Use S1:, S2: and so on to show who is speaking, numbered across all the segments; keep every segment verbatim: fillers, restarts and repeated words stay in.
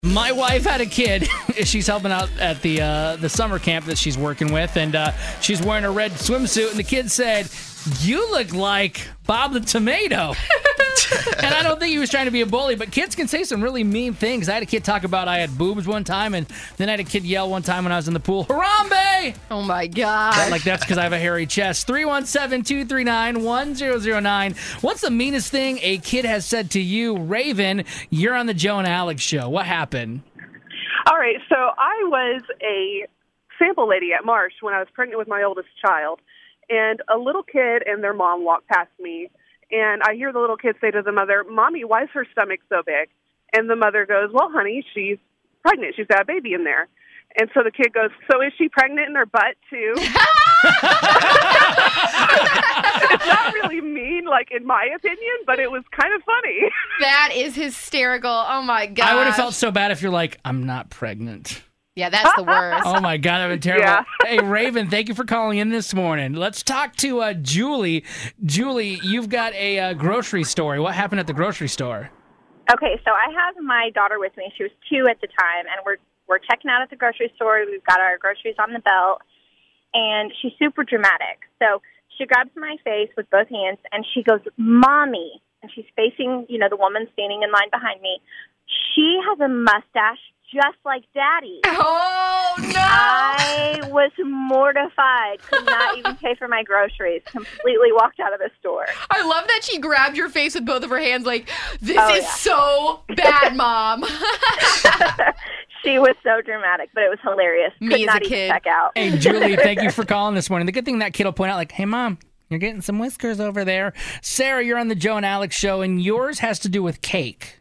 S1: My wife had a kid. She's helping out at the uh, the summer camp that she's working with, and uh, she's wearing a red swimsuit, and the kid said, "You look like Bob the Tomato." And I don't think he was trying to be a bully, but kids can say some really mean things. I had a kid talk about I had boobs one time, and then I had a kid yell one time when I was in the pool, "Harambe!"
S2: Oh, my God.
S1: Like that's because I have a hairy chest. three one seven, two three nine, one zero zero nine. What's the meanest thing a kid has said to you? Raven, you're on the Joe and Alex show. What happened?
S3: All right, so I was a sample lady at Marsh when I was pregnant with my oldest child, and a little kid and their mom walked past me, and I hear the little kid say to the mother, "Mommy, why is her stomach so big?" And the mother goes, "Well, honey, she's pregnant. She's got a baby in there." And so the kid goes, "So is she pregnant in her butt, too?" It's not really mean, like, in my opinion, but it was kind of funny.
S2: That is hysterical. Oh, my God.
S1: I would have felt so bad if you're like, "I'm not pregnant."
S2: Yeah, that's the worst.
S1: Oh, my God, that would be terrible.
S3: Yeah.
S1: Hey, Raven, thank you for calling in this morning. Let's talk to uh, Julie. Julie, you've got a uh, grocery story. What happened at the grocery store?
S4: Okay, so I have my daughter with me. She was two at the time, and we're we're checking out at the grocery store. We've got our groceries on the belt, and she's super dramatic. So she grabs my face with both hands, and she goes, "Mommy," and she's facing, you know, the woman standing in line behind me. She has a mustache just like Daddy.
S2: Oh, no.
S4: I was mortified. Could not even pay for my groceries. Completely walked out of the store.
S2: I love that she grabbed your face with both of her hands like, "This
S4: Oh,
S2: is
S4: yeah.
S2: so bad, Mom."
S4: She was so dramatic, but it was hilarious.
S2: Me
S4: Could
S2: as
S4: not
S2: a
S4: even
S2: kid.
S4: check out.
S1: Hey, Julie, thank you for calling this morning. The good thing that kid will point out, like, "Hey, Mom, you're getting some whiskers over there." Sarah, you're on the Joe and Alex show, and yours has to do with cake.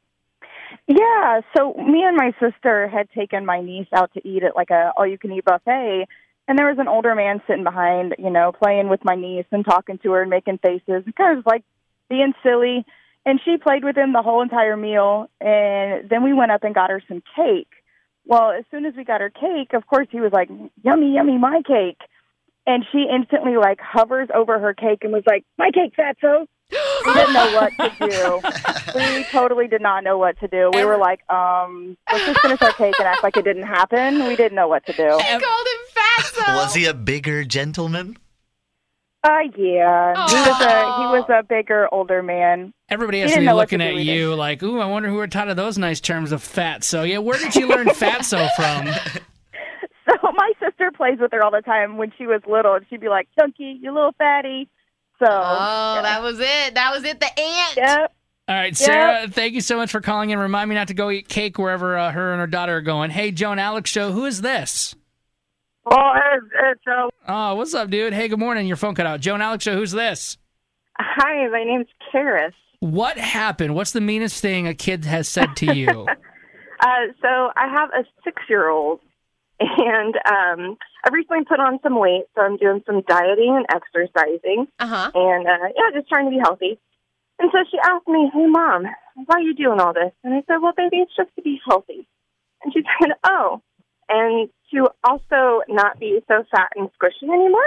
S5: Yeah, so me and my sister had taken my niece out to eat at like a all-you-can-eat buffet, and there was an older man sitting behind, you know, playing with my niece and talking to her and making faces, kind of like being silly. And she played with him the whole entire meal, and then we went up and got her some cake. Well, as soon as we got her cake, of course, he was like, "Yummy, yummy, my cake." And she instantly, like, hovers over her cake and was like, "My cake, fatso." We didn't know what to do. We totally did not know what to do. We were like, um, let's just finish our cake and act like it didn't happen. We didn't know what to do.
S2: She called him fatso.
S6: Was he a bigger gentleman?
S5: Uh, yeah. He was a he was a bigger, older man.
S1: Everybody
S5: He
S1: has to
S5: didn't
S1: be
S5: know what
S1: looking
S5: to
S1: at
S5: do either.
S1: you like, "Ooh, I wonder who are taught of those nice terms of fat." So, yeah, where did you learn fatso from?
S5: So my sister plays with her all the time when she was little, and she'd be like, "Chunky, you little fatty." So,
S2: Oh,
S5: yeah.
S2: that was it. That was it. The ant.
S5: Yep.
S1: All right, Sarah, thank you so much for calling in. Remind me not to go eat cake wherever uh, her and her daughter are going. Hey, Joe and Alex show, who is this?
S3: Oh, it's, it's uh,
S1: Oh, what's up, dude? Hey, good morning. Your phone cut out. Joe and Alex show, who's this?
S3: hi, my name's Karis.
S1: What happened? What's the meanest thing a kid has said to you?
S3: Uh, so I have a six-year-old, and um, I recently put on some weight, so I'm doing some dieting and exercising,
S2: Uh-huh.
S3: and uh, yeah, just trying to be healthy. And so she asked me, "Hey, Mom, why are you doing all this?" And I said, "Well, baby, it's just to be healthy." And she said, "Oh, and to also not be so fat and squishy anymore."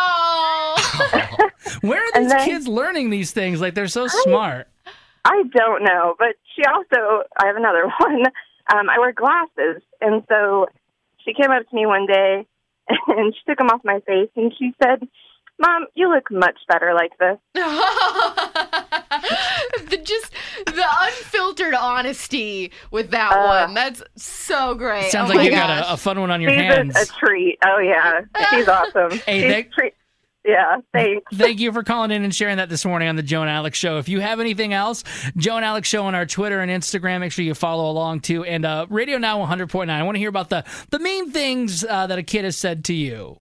S2: Oh.
S1: Where are
S3: And
S1: these
S3: then-
S1: kids learning these things? Like, they're so smart.
S3: I don't know, but she also, I have another one. Um, I wear glasses, and so she came up to me one day, and she took them off my face, and she said, "Mom, you look much better like this."
S2: the, just the unfiltered honesty with that
S3: Uh,
S2: one. That's so great.
S1: Sounds
S2: oh
S1: like
S2: my
S1: you
S2: gosh.
S1: got a, a fun one on your
S3: She's
S1: hands.
S3: a, a treat. Oh, yeah. She's awesome.
S1: Hey,
S3: She's
S1: thank-
S3: treat. Yeah, thanks.
S1: Thank you for calling in and sharing that this morning on the Joe and Alex show. If you have anything else, Joe and Alex show on our Twitter and Instagram. Make sure you follow along too. And uh, Radio Now one hundred point nine. I want to hear about the, the mean things uh, that a kid has said to you.